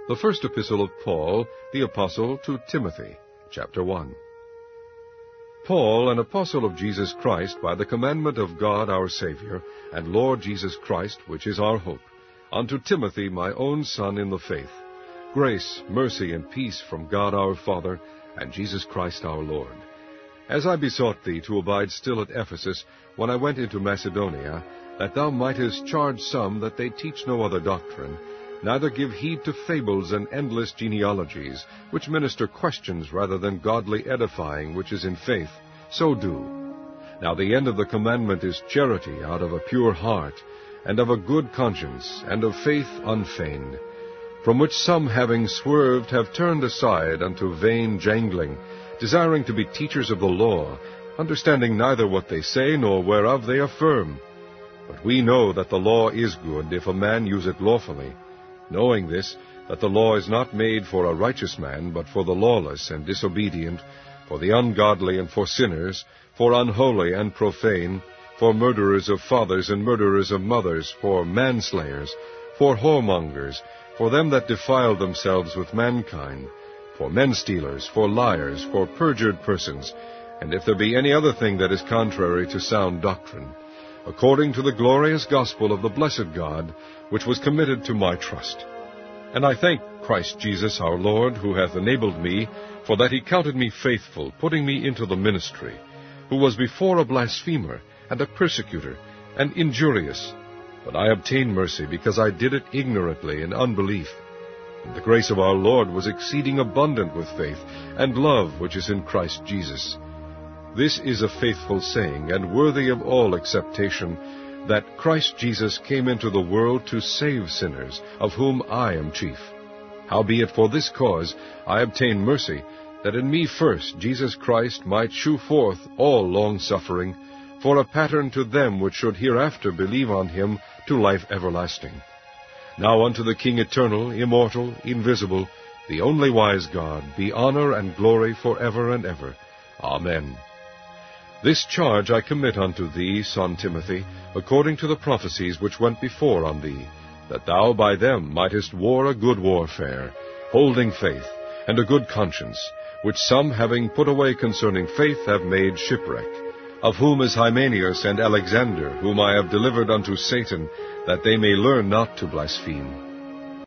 The first epistle of Paul, the apostle, to Timothy, chapter 1. Paul, an apostle of Jesus Christ, by the commandment of God our Savior, and Lord Jesus Christ, which is our hope, unto Timothy, my own son in the faith, grace, mercy, and peace from God our Father, and Jesus Christ our Lord. As I besought thee to abide still at Ephesus, when I went into Macedonia, that thou mightest charge some that they teach no other doctrine, neither give heed to fables and endless genealogies, which minister questions rather than godly edifying, which is in faith, so do. Now the end of the commandment is charity out of a pure heart, and of a good conscience, and of faith unfeigned, from which some, having swerved, have turned aside unto vain jangling, desiring to be teachers of the law, understanding neither what they say nor whereof they affirm. But we know that the law is good, if a man use it lawfully, knowing this, that the law is not made for a righteous man, but for the lawless and disobedient, for the ungodly and for sinners, for unholy and profane, for murderers of fathers and murderers of mothers, for manslayers, for whoremongers, for them that defile themselves with mankind, for men-stealers, for liars, for perjured persons, and if there be any other thing that is contrary to sound doctrine, according to the glorious gospel of the blessed God, which was committed to my trust. And I thank Christ Jesus our Lord, who hath enabled me, for that he counted me faithful, putting me into the ministry, who was before a blasphemer, and a persecutor, and injurious. But I obtained mercy, because I did it ignorantly in unbelief. And the grace of our Lord was exceeding abundant with faith, and love which is in Christ Jesus. This is a faithful saying, and worthy of all acceptation, that Christ Jesus came into the world to save sinners, of whom I am chief. Howbeit for this cause I obtained mercy, that in me first Jesus Christ might shew forth all longsuffering, for a pattern to them which should hereafter believe on him to life everlasting. Now unto the King eternal, immortal, invisible, the only wise God, be honor and glory forever and ever. Amen. This charge I commit unto thee, son Timothy, according to the prophecies which went before on thee, that thou by them mightest war a good warfare, holding faith, and a good conscience, which some, having put away concerning faith, have made shipwreck, of whom is Hymenaeus and Alexander, whom I have delivered unto Satan, that they may learn not to blaspheme.